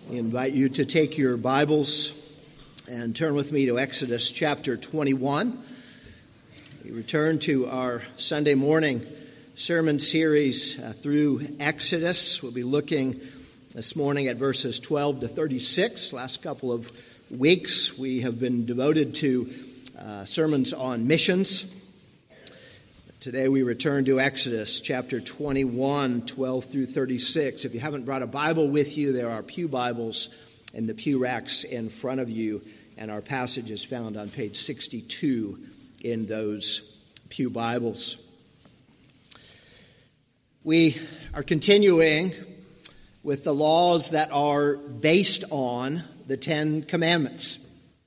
I invite you to take your Bibles and turn with me to Exodus chapter 21. We return to our Sunday morning sermon series through Exodus. We'll be looking this morning at verses 12 to 36. Last couple of weeks we have been devoted to sermons on missions. Today we return to Exodus chapter 21, 12 through 36. If you haven't brought a Bible with you, there are pew Bibles in the pew racks in front of you, and our passage is found on page 62 in those pew Bibles. We are continuing with the laws that are based on the Ten Commandments,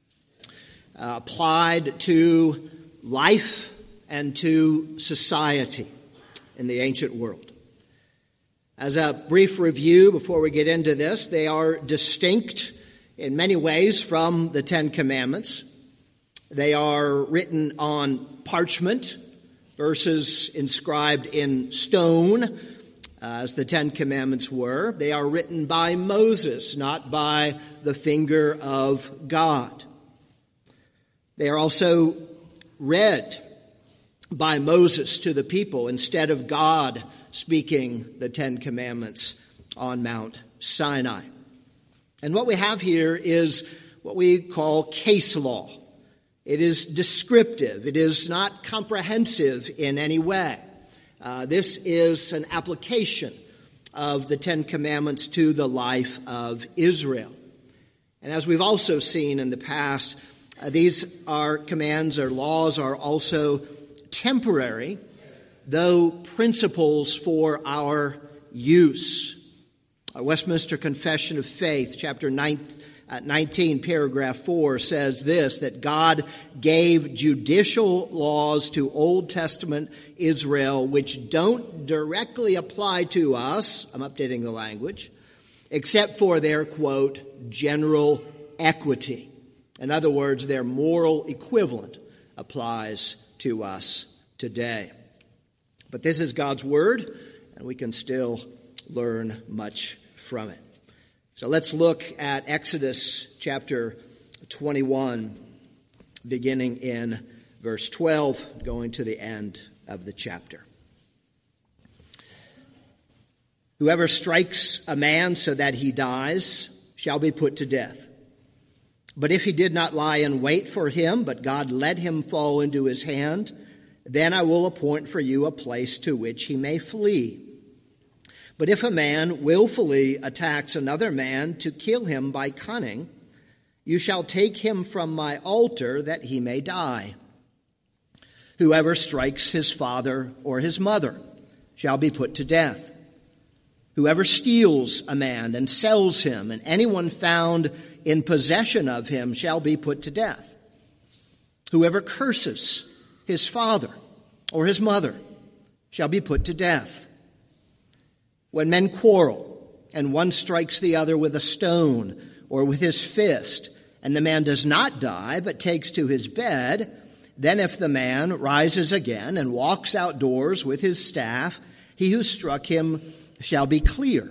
applied to life and to society in the ancient world. As a brief review before we get into this, they are distinct in many ways from the Ten Commandments. They are written on parchment versus inscribed in stone, as the Ten Commandments were. They are written by Moses, not by the finger of God. They are also read by Moses to the people instead of God speaking the Ten Commandments on Mount Sinai. And what we have here is what we call case law. It is descriptive. It is not comprehensive in any way. This is an application of the Ten Commandments to the life of Israel. And as we've also seen in the past, these are commands or laws are also temporary, though principles for our use. Our Westminster Confession of Faith, chapter 19, paragraph 4, says this, that God gave judicial laws to Old Testament Israel which don't directly apply to us, I'm updating the language, except for their, quote, general equity. In other words, their moral equivalent applies to us today. But this is God's Word, and we can still learn much from it. So let's look at Exodus chapter 21, beginning in verse 12, going to the end of the chapter. Whoever strikes a man so that he dies shall be put to death. But if he did not lie in wait for him, but God let him fall into his hand, then I will appoint for you a place to which he may flee. But if a man willfully attacks another man to kill him by cunning, you shall take him from my altar that he may die. Whoever strikes his father or his mother shall be put to death. Whoever steals a man and sells him, and anyone found in possession of him shall be put to death. Whoever curses his father or his mother shall be put to death. When men quarrel, and one strikes the other with a stone or with his fist, and the man does not die, but takes to his bed, then if the man rises again and walks outdoors with his staff, he who struck him shall be clear.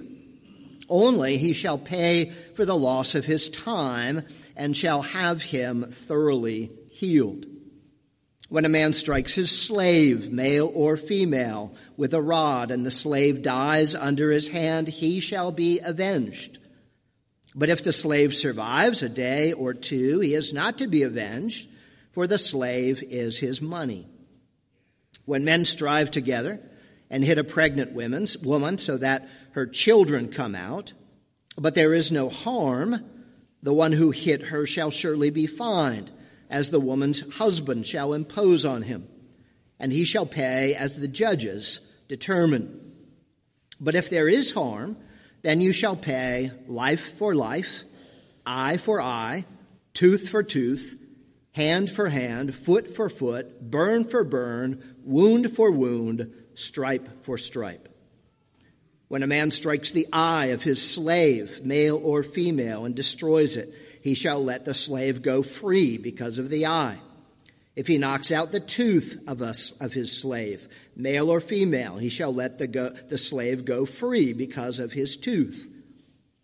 Only he shall pay for the loss of his time, and shall have him thoroughly healed. When a man strikes his slave, male or female, with a rod, and the slave dies under his hand, he shall be avenged. But if the slave survives a day or two, he is not to be avenged, for the slave is his money. When men strive together and hit a pregnant woman so that her children come out, but there is no harm, the one who hit her shall surely be fined, as the woman's husband shall impose on him, and he shall pay as the judges determine. But if there is harm, then you shall pay life for life, eye for eye, tooth for tooth, hand for hand, foot for foot, burn for burn, wound for wound, stripe for stripe. When a man strikes the eye of his slave, male or female, and destroys it, he shall let the slave go free because of the eye. If he knocks out the tooth of his slave, male or female, he shall let the slave go free because of his tooth.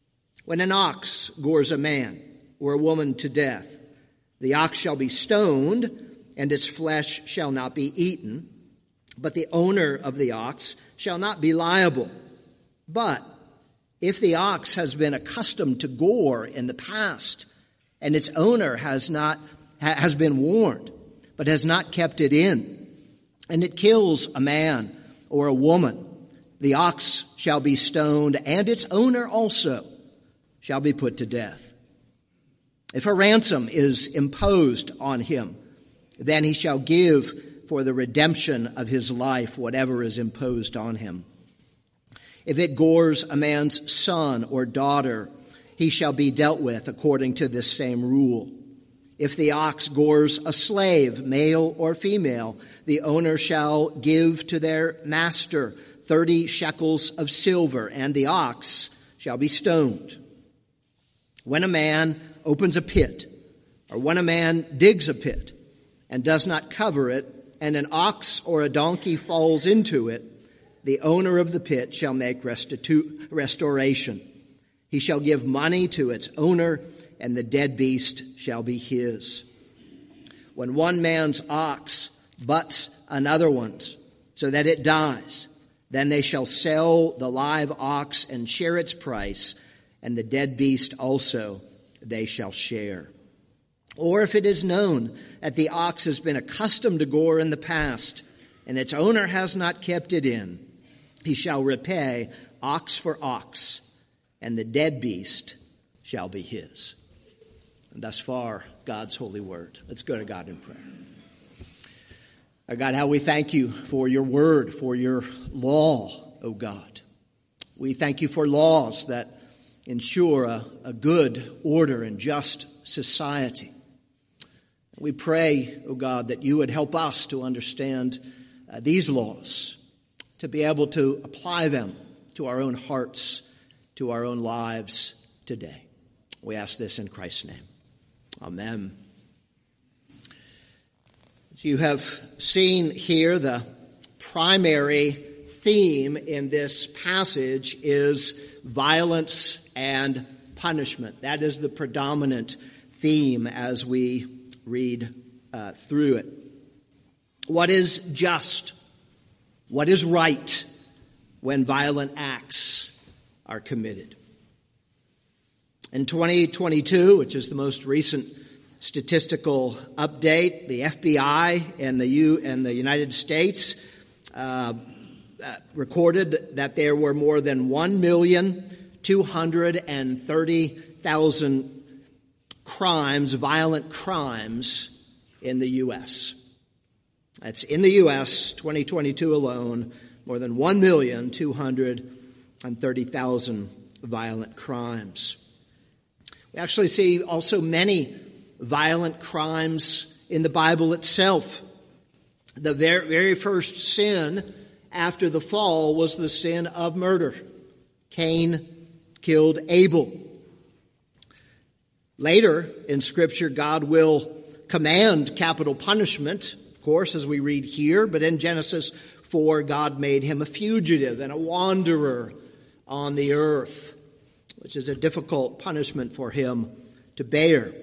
When an ox gores a man or a woman to death, the ox shall be stoned, and its flesh shall not be eaten, but the owner of the ox shall not be liable. But if the ox has been accustomed to gore in the past, and its owner has been warned, but has not kept it in, and it kills a man or a woman, the ox shall be stoned, and its owner also shall be put to death. If a ransom is imposed on him, then he shall give for the redemption of his life whatever is imposed on him. If it gores a man's son or daughter, he shall be dealt with according to this same rule. If the ox gores a slave, male or female, the owner shall give to their master 30 shekels of silver, and the ox shall be stoned. When a man opens a pit, or when a man digs a pit and does not cover it, and an ox or a donkey falls into it, the owner of the pit shall make restoration. He shall give money to its owner, and the dead beast shall be his. When one man's ox butts another one's, so that it dies, then they shall sell the live ox and share its price, and the dead beast also they shall share. Or if it is known that the ox has been accustomed to gore in the past, and its owner has not kept it in, he shall repay ox for ox, and the dead beast shall be his. And thus far, God's holy word. Let's go to God in prayer. Our God, how we thank you for your word, for your law, O God. We thank you for laws that ensure a good order and just society. We pray, O God, that you would help us to understand these laws, to be able to apply them to our own hearts, to our own lives today. We ask this in Christ's name. Amen. As you have seen here, the primary theme in this passage is violence and punishment. That is the predominant theme as we read through it. What is just? What is right when violent acts are committed? In 2022, which is the most recent statistical update, the FBI and the United States recorded that there were more than 1,230,000 crimes, violent crimes in the U.S. That's in the U.S., 2022 alone, more than 1,230,000 violent crimes. We actually see also many violent crimes in the Bible itself. The very first sin after the fall was the sin of murder. Cain killed Abel. Later in Scripture, God will command capital punishment, of course, as we read here, but in Genesis 4, God made him a fugitive and a wanderer on the earth, which is a difficult punishment for him to bear.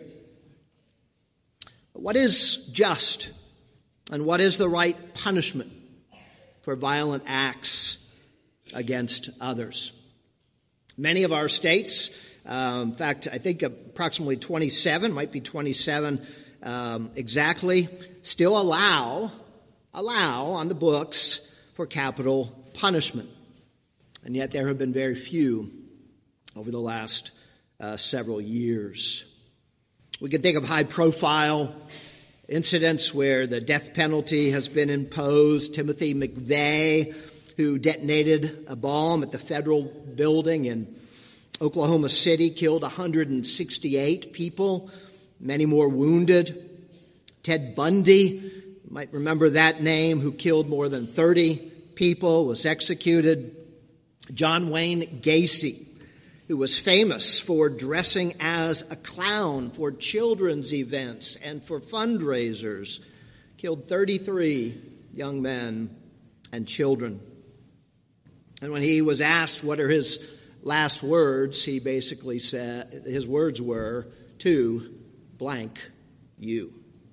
What is just, and what is the right punishment for violent acts against others? Many of our states, in fact, I think approximately 27, might be 27 exactly, still allow on the books for capital punishment. And yet there have been very few over the last several years. We can think of high-profile incidents where the death penalty has been imposed. Timothy McVeigh, who detonated a bomb at the federal building in Oklahoma City, killed 168 people, many more wounded. Ted Bundy, you might remember that name, who killed more than 30 people, was executed. John Wayne Gacy, who was famous for dressing as a clown for children's events and for fundraisers, killed 33 young men and children. And when he was asked what are his last words, he basically said, his words were, to blank you.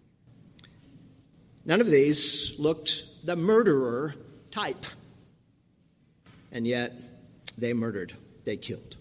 None of these looked the murderer type. And yet, they murdered, they killed.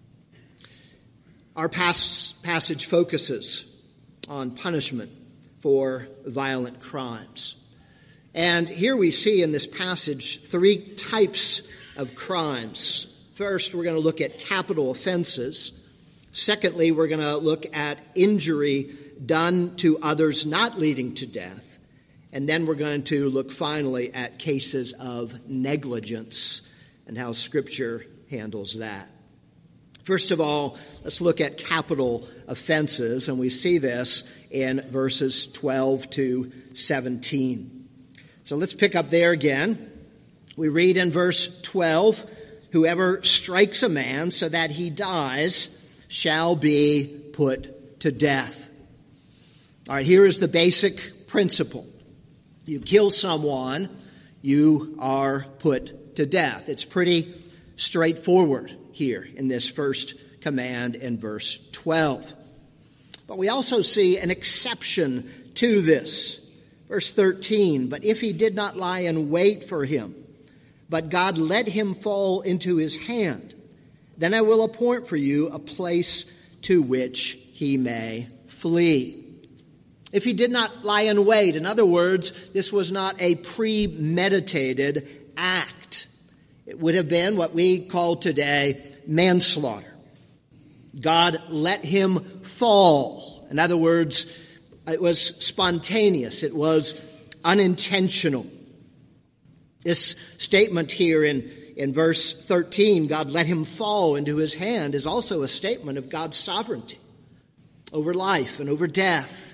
Our passage focuses on punishment for violent crimes. And here we see in this passage 3 types of crimes. First, we're going to look at capital offenses. Secondly, we're going to look at injury done to others not leading to death. And then we're going to look finally at cases of negligence and how Scripture handles that. First of all, let's look at capital offenses, and we see this in verses 12 to 17. So let's pick up there again. We read in verse 12, "Whoever strikes a man so that he dies shall be put to death." All right, here is the basic principle. You kill someone, you are put to death. It's pretty straightforward here in this first command in verse 12. But we also see an exception to this. Verse 13, "But if he did not lie in wait for him, but God let him fall into his hand, then I will appoint for you a place to which he may flee." If he did not lie in wait, in other words, this was not a premeditated act. It would have been what we call today manslaughter. God let him fall. In other words, it was spontaneous. It was unintentional. This statement here in verse 13, God let him fall into his hand, is also a statement of God's sovereignty over life and over death.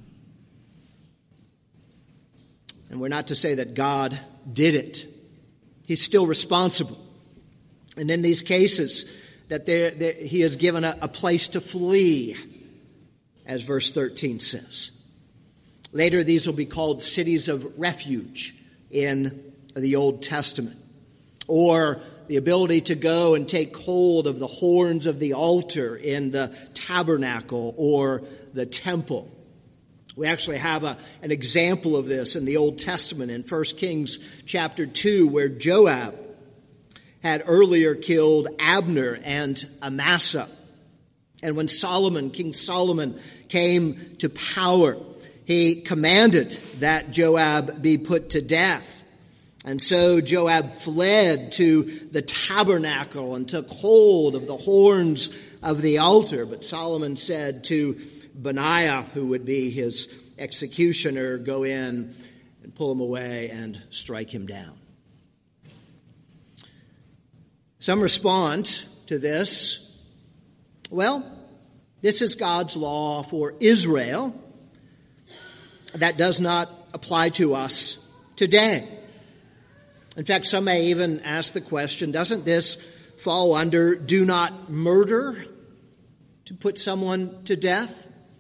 And we're not to say that God did it. He's still responsible. And in these cases, that he has given a place to flee, as verse 13 says. Later, these will be called cities of refuge in the Old Testament, or the ability to go and take hold of the horns of the altar in the tabernacle or the temple. We actually have an example of this in the Old Testament in 1 Kings chapter 2, where Joab had earlier killed Abner and Amasa. And when King Solomon came to power, he commanded that Joab be put to death. And so Joab fled to the tabernacle and took hold of the horns of the altar. But Solomon said to Benaiah, who would be his executioner, "Go in and pull him away and strike him down." Some respond to this, well, this is God's law for Israel. That does not apply to us today. In fact, some may even ask the question, doesn't this fall under do not murder, to put someone to death?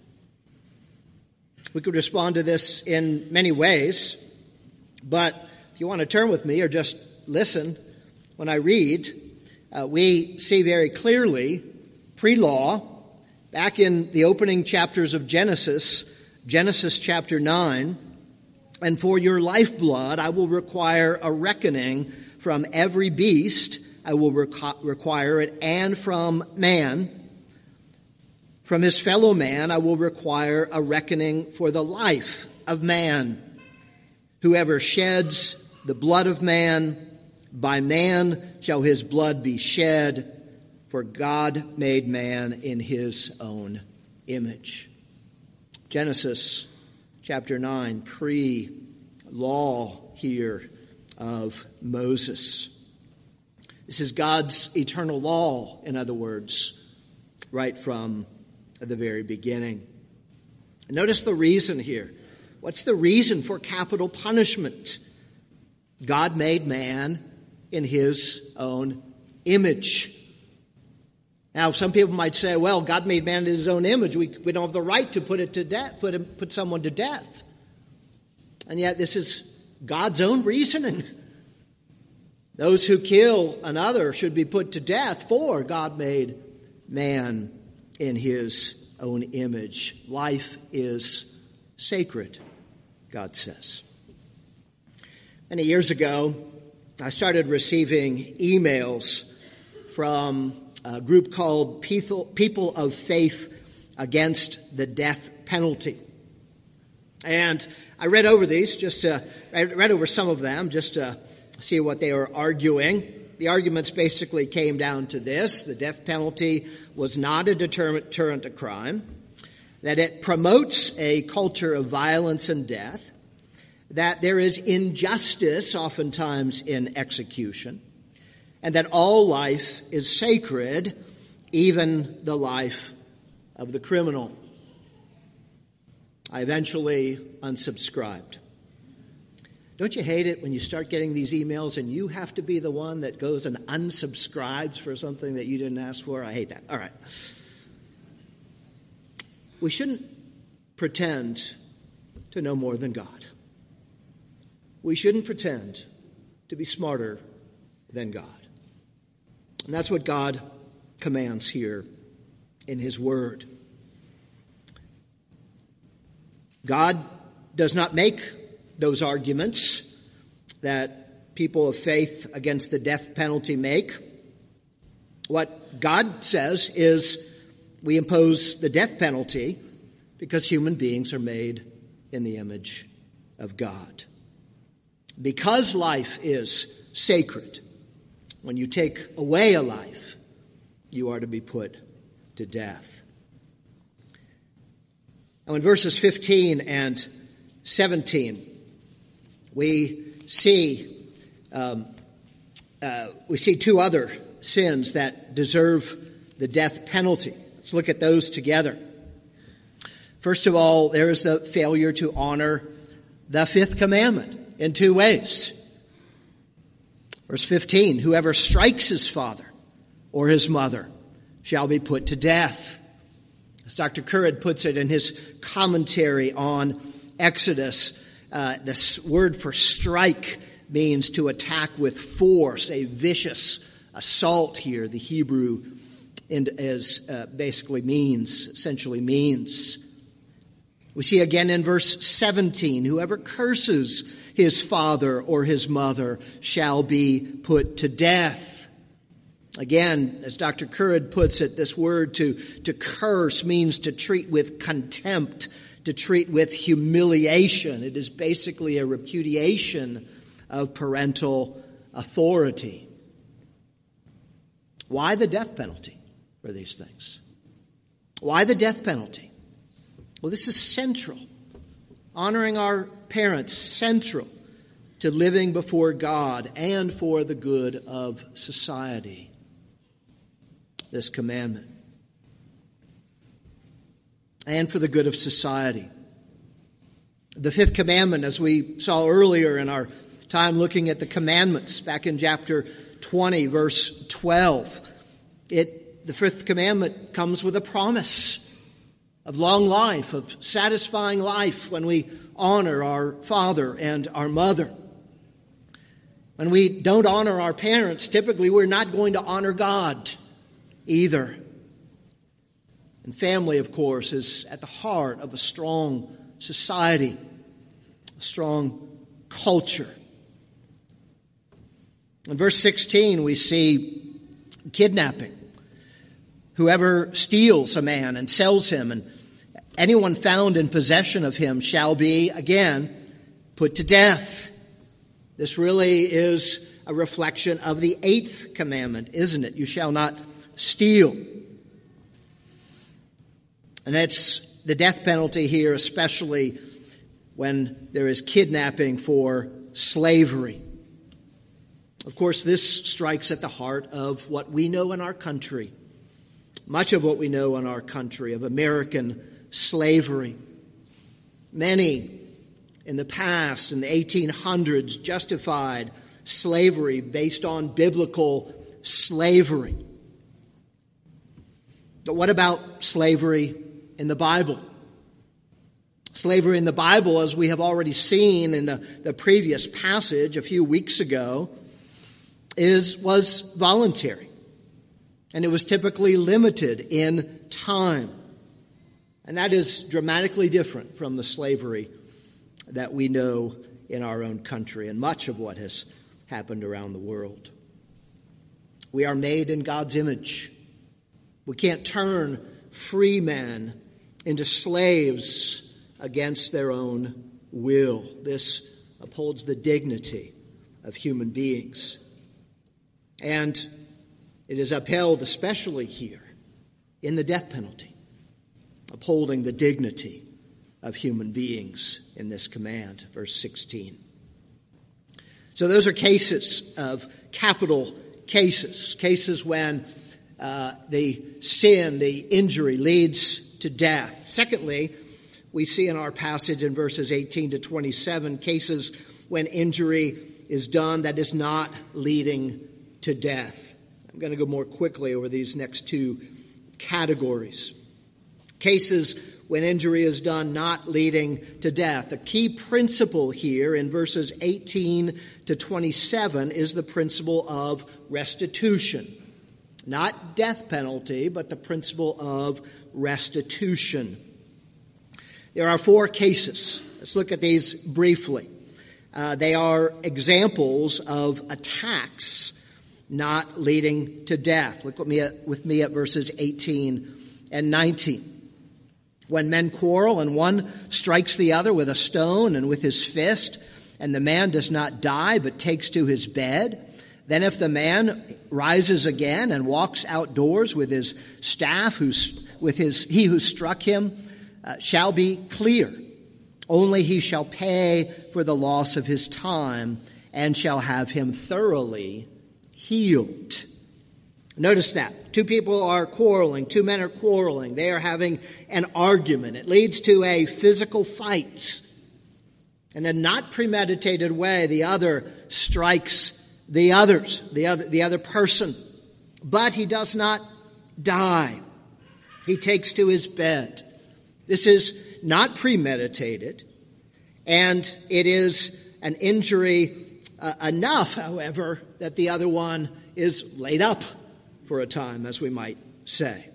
We could respond to this in many ways, but if you want to turn with me or just listen when I read, we see very clearly pre-law, back in the opening chapters of Genesis chapter 9, "And for your lifeblood I will require a reckoning from every beast, I will require it, and from man. From his fellow man I will require a reckoning for the life of man. Whoever sheds the blood of man, by man shall his blood be shed, for God made man in his own image." Genesis chapter 9, pre-law here of Moses. This is God's eternal law, in other words, right from the very beginning. Notice the reason here. What's the reason for capital punishment? God made man in his own image. Now, some people might say, well, God made man in his own image. We don't have the right to put someone to death. And yet this is God's own reasoning. Those who kill another should be put to death, for God made man in his own image. Life is sacred, God says. Many years ago, I started receiving emails from a group called People of Faith Against the Death Penalty. And I read over these, I read over some of them just to see what they were arguing. The arguments basically came down to this: the death penalty was not a deterrent to crime, that it promotes a culture of violence and death, that there is injustice oftentimes in execution, and that all life is sacred, even the life of the criminal. I eventually unsubscribed. Don't you hate it when you start getting these emails and you have to be the one that goes and unsubscribes for something that you didn't ask for? I hate that. All right. We shouldn't pretend to know more than God. We shouldn't pretend to be smarter than God. And that's what God commands here in His Word. God does not make those arguments that people of faith against the death penalty make. What God says is we impose the death penalty because human beings are made in the image of God. Because life is sacred, when you take away a life, you are to be put to death. Now in verses 15 and 17, we see two other sins that deserve the death penalty. Let's look at those together. First of all, there is the failure to honor the fifth commandment in two ways. Verse 15, whoever strikes his father or his mother shall be put to death. As Dr. Currid puts it in his commentary on Exodus, this word for strike means to attack with force, a vicious assault here. The Hebrew essentially means. We see again in verse 17, whoever curses his father or his mother shall be put to death. Again, as Dr. Currid puts it, this word to curse means to treat with contempt, to treat with humiliation. It is basically a repudiation of parental authority. Why the death penalty for these things? Why the death penalty? Well, this is central. Honoring our parents, central to living before God and for the good of society. This commandment. And for the good of society. The fifth commandment, as we saw earlier in our time looking at the commandments back in chapter 20, verse 12, the fifth commandment comes with a promise of long life, of satisfying life when we honor our father and our mother. When we don't honor our parents, typically we're not going to honor God either. And family, of course, is at the heart of a strong society, a strong culture. In verse 16, we see kidnapping. Whoever steals a man and sells him, and anyone found in possession of him shall be, again, put to death. This really is a reflection of the eighth commandment, isn't it? You shall not steal. And it's the death penalty here, especially when there is kidnapping for slavery. Of course, this strikes at the heart of what we know in our country. Much of what we know in our country of American slavery. Many in the past, in the 1800s, justified slavery based on biblical slavery. But what about slavery in the Bible? Slavery in the Bible, as we have already seen in the previous passage a few weeks ago, was voluntary, and it was typically limited in time. And that is dramatically different from the slavery that we know in our own country and much of what has happened around the world. We are made in God's image. We can't turn free men into slaves against their own will. This upholds the dignity of human beings. And it is upheld especially here in the death penalty, upholding the dignity of human beings in this command, verse 16. So those are cases of capital cases when the sin, the injury leads to death. Secondly, we see in our passage in verses 18 to 27 cases when injury is done that is not leading to death. I'm going to go more quickly over these next two categories. Cases when injury is done not leading to death. The key principle here in verses 18 to 27 is the principle of restitution. Not death penalty, but the principle of restitution. There are four cases. Let's look at these briefly. They are examples of attacks not leading to death. Look with me at verses 18 and 19. When men quarrel and one strikes the other with a stone and with his fist, and the man does not die but takes to his bed, then if the man rises again and walks outdoors with his staff, he who struck him shall be clear. Only he shall pay for the loss of his time and shall have him thoroughly healed. Notice that. Two people are quarreling. Two men are quarreling. They are having an argument. It leads to a physical fight. In a not premeditated way, the other strikes the other person. But he does not die. He takes to his bed. This is not premeditated, and it is an injury enough, however, that the other one is laid up for a time, as we might say.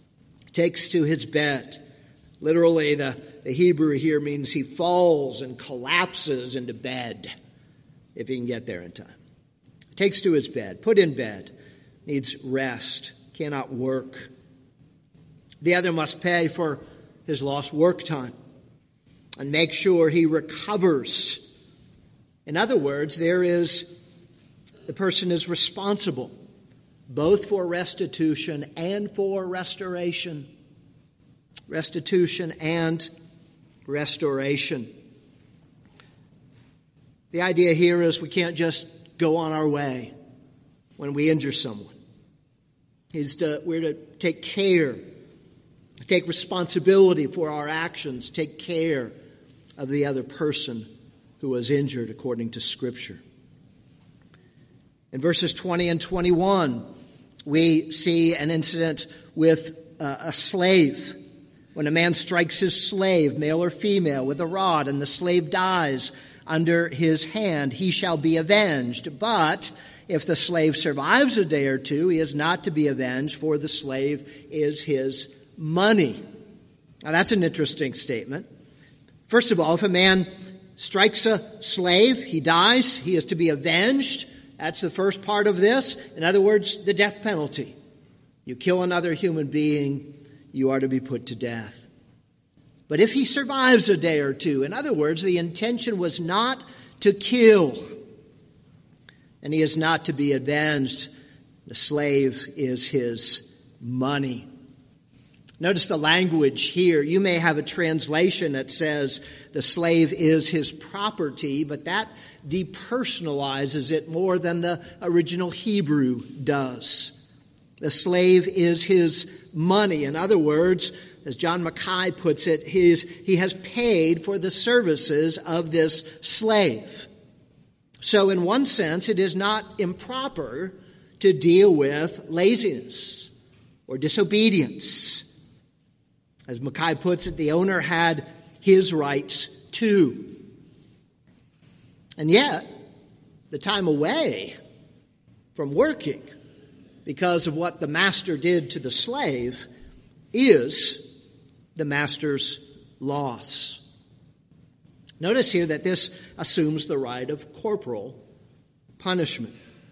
Takes to his bed. Literally, the Hebrew here means he falls and collapses into bed, if he can get there in time. Takes to his bed, put in bed, needs rest, cannot work. The other must pay for his lost work time and make sure he recovers. In other words, the person is responsible both for restitution and for restoration. Restitution and restoration. The idea here is we can't just go on our way when we injure someone. We're to take care, take responsibility for our actions, take care of the other person who was injured according to Scripture. In verses 20 and 21, we see an incident with a slave. When a man strikes his slave, male or female, with a rod, and the slave dies under his hand, he shall be avenged. But if the slave survives a day or two, he is not to be avenged, for the slave is his money. Now that's an interesting statement. First of all, if a man strikes a slave, he dies, he is to be avenged. That's the first part of this. In other words, the death penalty. You kill another human being, you are to be put to death. But if he survives a day or two, in other words, the intention was not to kill, and he is not to be avenged, the slave is his money. Notice the language here. You may have a translation that says the slave is his property, but that depersonalizes it more than the original Hebrew does. The slave is his money. In other words, as John Mackay puts it, he has paid for the services of this slave. So in one sense, it is not improper to deal with laziness or disobedience. As Mackay puts it, the owner had his rights too. And yet, the time away from working because of what the master did to the slave is the master's loss. Notice here that this assumes the right of corporal punishment.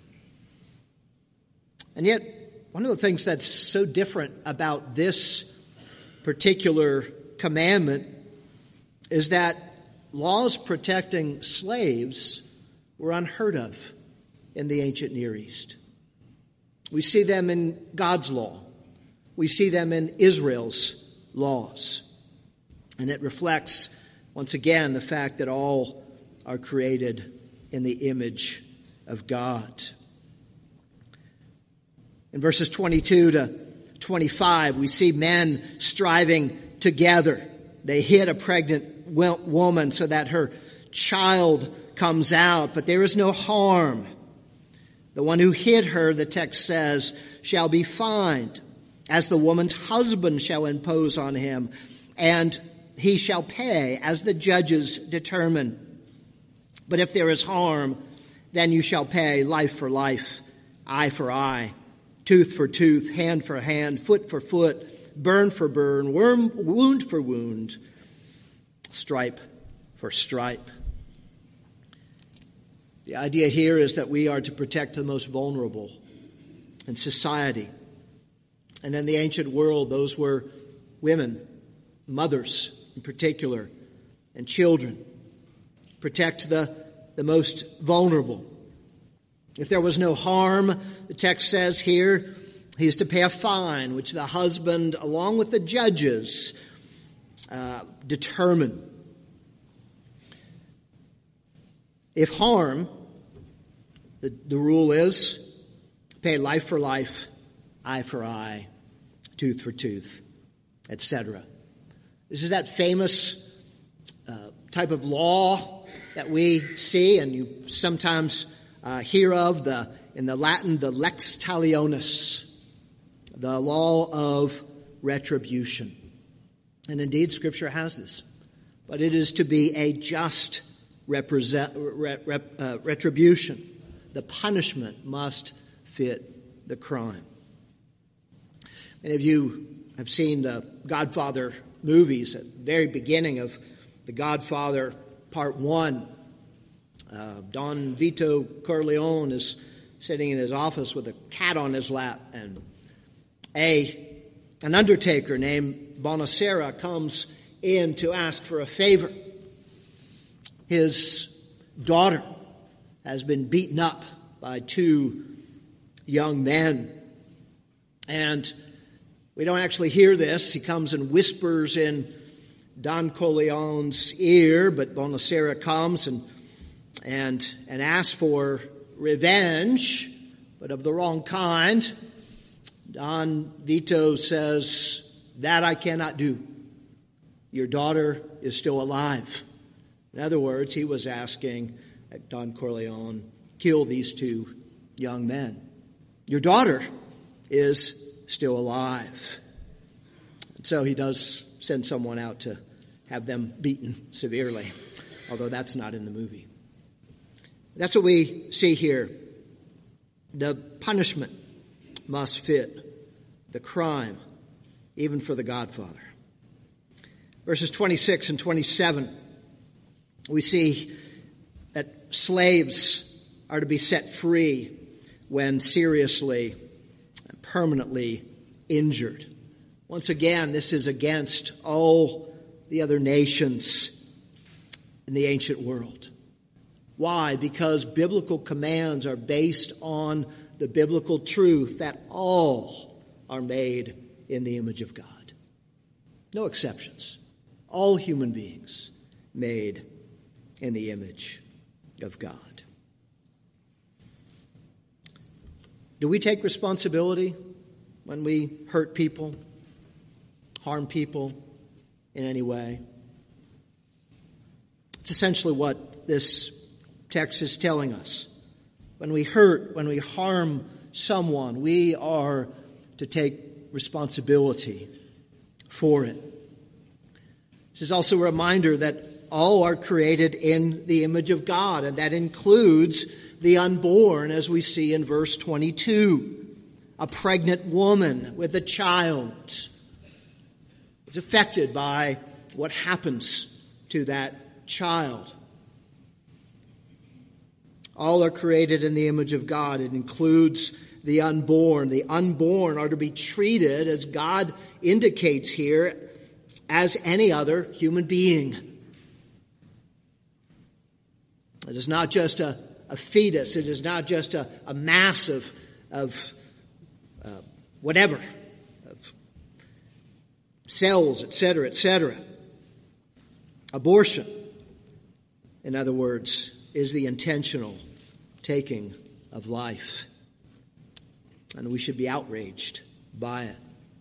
And yet, one of the things that's so different about this particular commandment is that laws protecting slaves were unheard of in the ancient Near East. We see them in God's law. We see them in Israel's laws. And it reflects, once again, the fact that all are created in the image of God. In verses 22 to 25, we see men striving together. They hit a pregnant woman so that her child comes out, but there is no harm. The one who hit her, the text says, shall be fined, as the woman's husband shall impose on him, and he shall pay as the judges determine. But if there is harm, then you shall pay life for life, eye for eye, tooth for tooth, hand for hand, foot for foot, burn for burn, wound for wound, stripe for stripe. The idea here is that we are to protect the most vulnerable in society. And in the ancient world, those were women, mothers in particular, and children. Protect the most vulnerable. If there was no harm, the text says here, he is to pay a fine, which the husband, along with the judges, determine. If harm, the rule is pay life for life, eye for eye, tooth for tooth, etc. This is that famous type of law that we see and you sometimes hear of, in the Latin, the lex talionis, the law of retribution. And indeed, Scripture has this. But it is to be a just retribution. The punishment must fit the crime. Many of you have seen the Godfather movies. At the very beginning of The Godfather Part 1, Don Vito Corleone is sitting in his office with a cat on his lap, and an undertaker named Bonacera comes in to ask for a favor. His daughter has been beaten up by two young men, and we don't actually hear this. He comes and whispers in Don Corleone's ear, but Bonacera comes and asks for revenge, but of the wrong kind. Don Vito says, that I cannot do. Your daughter is still alive. In other words, he was asking that Don Corleone kill these two young men. Your daughter is still alive. And so he does send someone out to have them beaten severely, although that's not in the movie. That's what we see here. The punishment must fit the crime, even for the Godfather. Verses 26 and 27, we see that slaves are to be set free when seriously and permanently injured. Once again, this is against all the other nations in the ancient world. Why? Because biblical commands are based on the biblical truth that all are made in the image of God. No exceptions. All human beings made in the image of God. Do we take responsibility when we hurt people, harm people in any way? It's essentially what this text is telling us. When we hurt, when we harm someone, we are to take responsibility for it. This is also a reminder that all are created in the image of God, and that includes the unborn, as we see in verse 22. A pregnant woman with a child is affected by what happens to that child. All are created in the image of God. It includes the unborn. The unborn are to be treated, as God indicates here, as any other human being. It is not just a fetus. It is not just a mass of whatever, of cells, etc., etc. Abortion, in other words, is the intentional taking of life. And we should be outraged by it.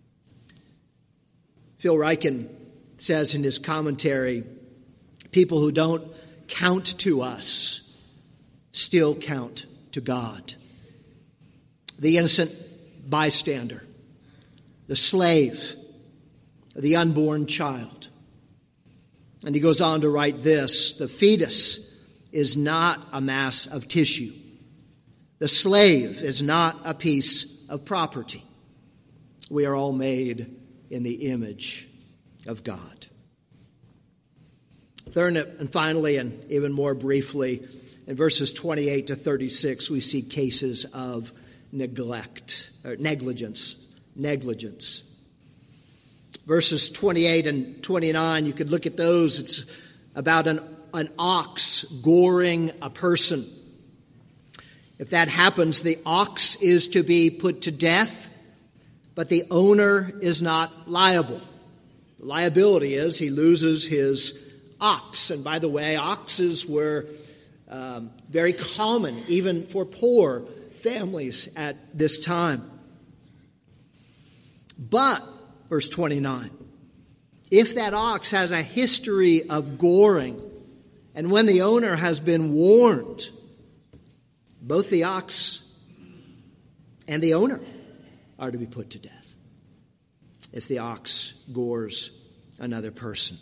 Phil Ryken says in his commentary, people who don't count to us still count to God. The innocent bystander, the slave, the unborn child. And he goes on to write this: the fetus is not a mass of tissue. The slave is not a piece of property. We are all made in the image of God. Third and finally, and even more briefly, in verses 28 to 36, we see cases of negligence. Verses 28 and 29, you could look at those. It's about an ox goring a person. If that happens, the ox is to be put to death, but the owner is not liable. The liability is he loses his ox. And by the way, oxes were very common, even for poor families at this time. But, verse 29, if that ox has a history of goring, and when the owner has been warned, both the ox and the owner are to be put to death if the ox gores another person.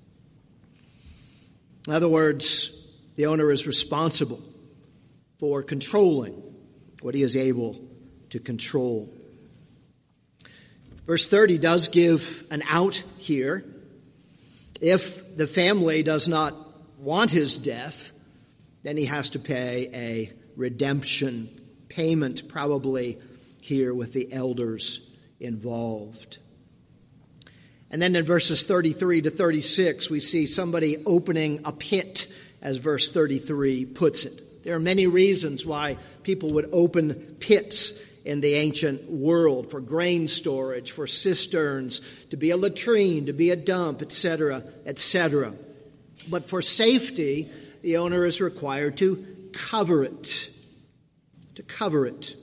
In other words, the owner is responsible for controlling what he is able to control. Verse 30 does give an out here. If the family does not want his death, then he has to pay a redemption payment, probably here with the elders involved. And then in verses 33 to 36, we see somebody opening a pit, as verse 33 puts it. There are many reasons why people would open pits in the ancient world: for grain storage, for cisterns, to be a latrine, to be a dump, etc., etc. But for safety, the owner is required to cover it. To cover it.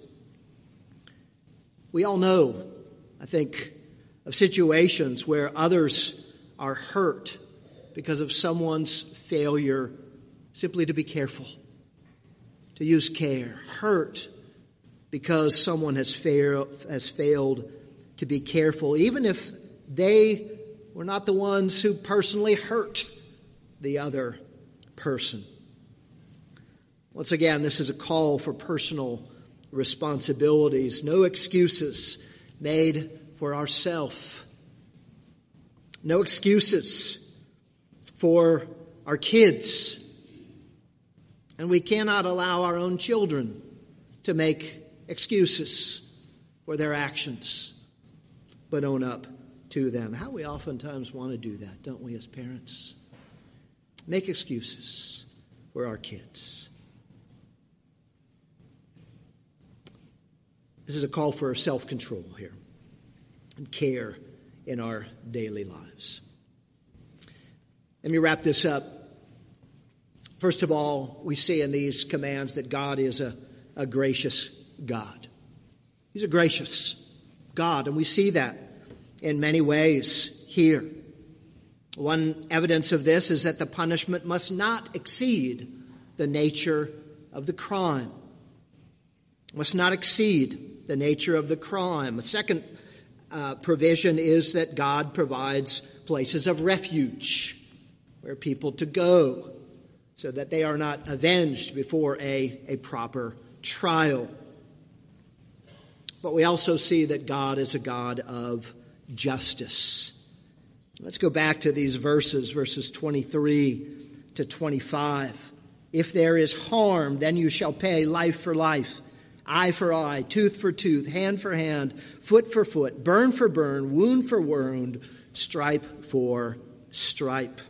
We all know, I think, of situations where others are hurt because of someone's failure simply to be careful, to use care. Hurt because someone has failed to be careful, even if they were not the ones who personally hurt the other person. Once again, this is a call for personal responsibilities. No excuses made for ourselves. No excuses for our kids. And we cannot allow our own children to make excuses for their actions, but own up to them. How we oftentimes want to do that, don't we, as parents? Make excuses for our kids. This is a call for self-control here and care in our daily lives. Let me wrap this up. First of all, we see in these commands that God is a gracious God. He's a gracious God, and we see that in many ways here. One evidence of this is that the punishment must not exceed the nature of the crime. Must not exceed the nature of the crime. A second provision is that God provides places of refuge where people to go so that they are not avenged before a proper trial. But we also see that God is a God of justice. Let's go back to these verses 23 to 25. If there is harm, then you shall pay life for life, eye for eye, tooth for tooth, hand for hand, foot for foot, burn for burn, wound for wound, stripe for stripe.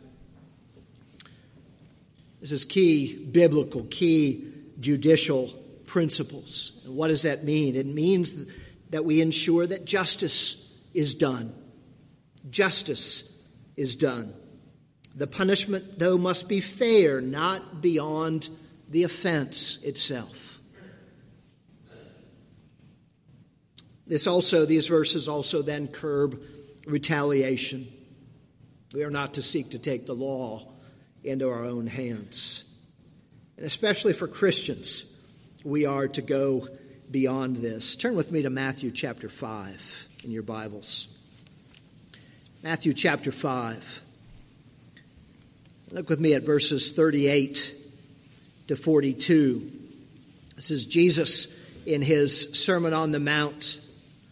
This is key biblical, key judicial principles. And what does that mean? It means that we ensure that justice is done. Justice is done. The punishment, though, must be fair, not beyond the offense itself. These verses also then curb retaliation. We are not to seek to take the law into our own hands. And especially for Christians, we are to go beyond this. Turn with me to Matthew chapter 5 in your Bibles. Matthew chapter 5. Look with me at verses 38 to 42. This is Jesus in his Sermon on the Mount.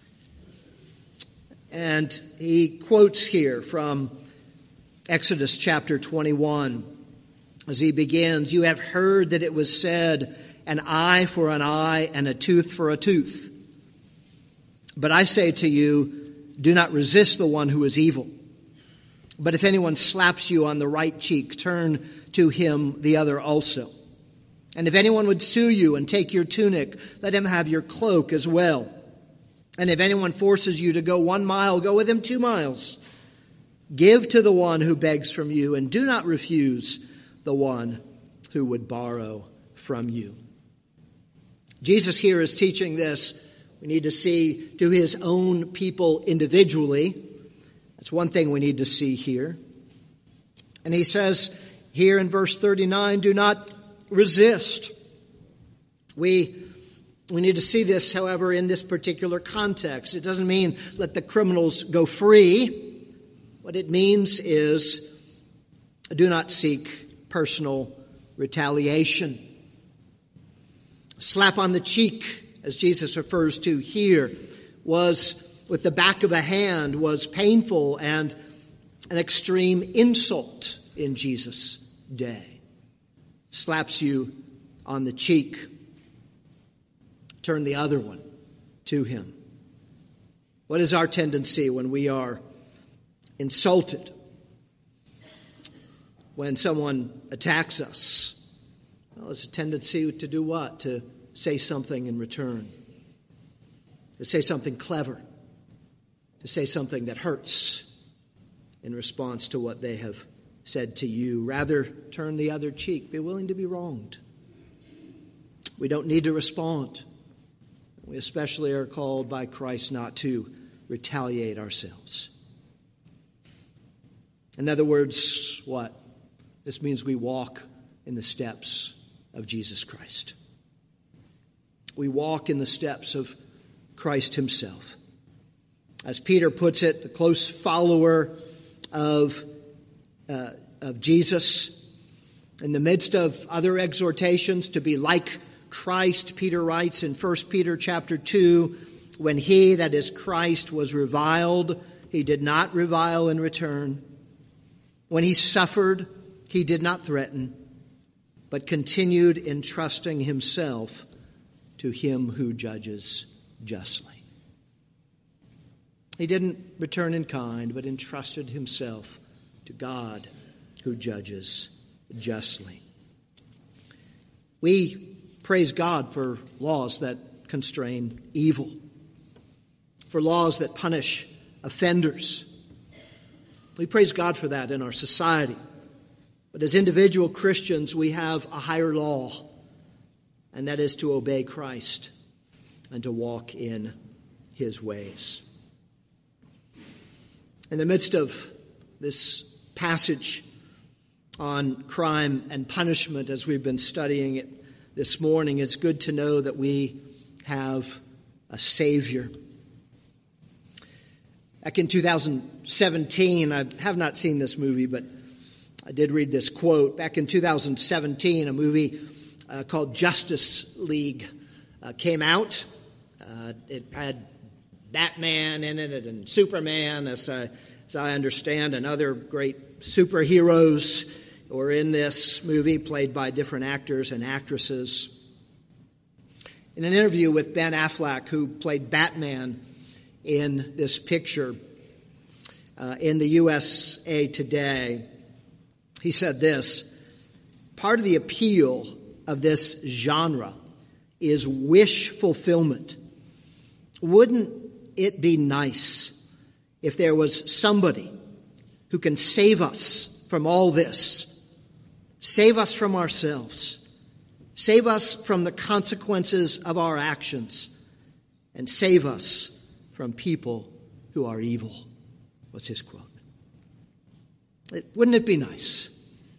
And he quotes here from Exodus chapter 21 as he begins, "You have heard that it was said, an eye for an eye and a tooth for a tooth. But I say to you, do not resist the one who is evil. But if anyone slaps you on the right cheek, turn to him the other also. And if anyone would sue you and take your tunic, let him have your cloak as well. And if anyone forces you to go 1 mile, go with him 2 miles. Give to the one who begs from you, and do not refuse the one who would borrow from you." Jesus here is teaching this. We need to see to his own people individually. That's one thing we need to see here. And he says here in verse 39, do not resist. We need to see this, however, in this particular context. It doesn't mean let the criminals go free. What it means is do not seek personal retaliation. Slap on the cheek, as Jesus refers to here, was with the back of a hand, was painful and an extreme insult in Jesus' day. Slaps you on the cheek, turn the other one to him. What is our tendency when we are insulted? When someone attacks us? Well, it's a tendency to do what? To say something in return. To say something clever. To say something that hurts in response to what they have said to you. Rather, turn the other cheek. Be willing to be wronged. We don't need to respond. We especially are called by Christ not to retaliate ourselves. In other words, what? This means we walk in the steps of Jesus Christ. We walk in the steps of Christ himself. As Peter puts it, the close follower of Jesus, in the midst of other exhortations to be like Christ, Peter writes in 1 Peter chapter 2, when he, that is Christ, was reviled, he did not revile in return. When he suffered, he did not threaten, but continued entrusting himself to him who judges justly. He didn't return in kind, but entrusted himself to God who judges justly. We praise God for laws that constrain evil, for laws that punish offenders. We praise God for that in our society. But as individual Christians, we have a higher law, and that is to obey Christ and to walk in his ways. In the midst of this passage on crime and punishment, as we've been studying it this morning, it's good to know that we have a Savior. Back in 2017, I have not seen this movie, but I did read this quote. Back in 2017, a movie called Justice League came out. It had Batman in it and Superman, as I understand, and other great superheroes were in this movie, played by different actors and actresses. In an interview with Ben Affleck, who played Batman in this picture in the USA Today, he said this: part of the appeal of this genre is wish fulfillment. Wouldn't it be nice if there was somebody who can save us from all this, save us from ourselves, save us from the consequences of our actions, and save us from people who are evil? What's his quote? Wouldn't it be nice?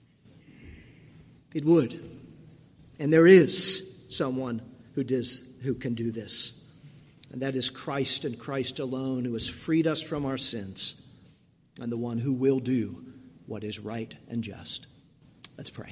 It would. And there is someone who can do this. And that is Christ and Christ alone, who has freed us from our sins, and the one who will do what is right and just. Let's pray.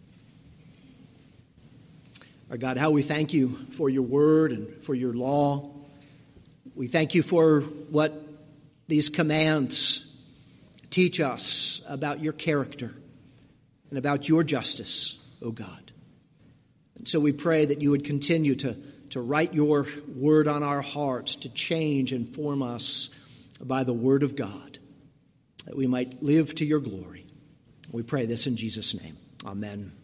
Our God, how we thank you for your word and for your law. We thank you for what these commands teach us about your character and about your justice, O God. And so we pray that you would continue to write your word on our hearts, to change and form us by the word of God, that we might live to your glory. We pray this in Jesus' name. Amen.